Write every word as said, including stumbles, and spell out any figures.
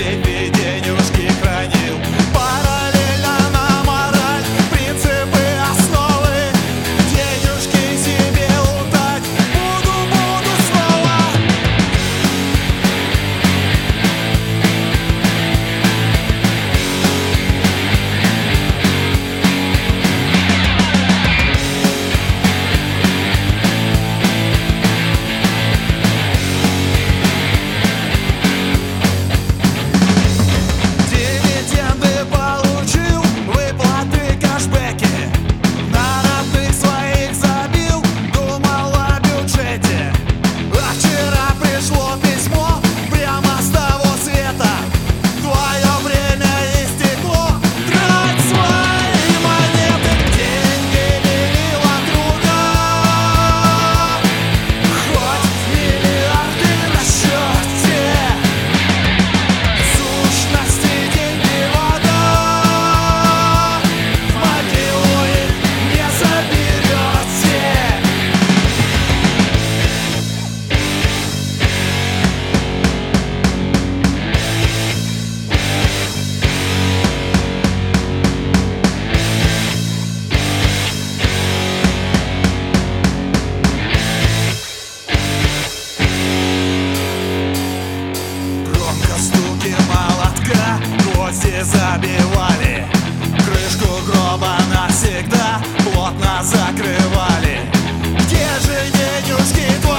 сейфе денежки хранил. Параллельно на мораль, принципы, основы. Денежки себе лутать буду, буду снова. Дивиденды получил, выплаты, кэшбэки. На родных своих забил, думал о бюджете. А вчера пришло письмо прямо с того света. Твое время истекло, трать свои монеты. Деньги делил от друга, хоть миллиарды на счете. В сущности деньги вода, в могилу их не заберете. Громко стуки молотка, гвозди забивали. Крышку гроба навсегда плотно закрывали. Где же денежки твои?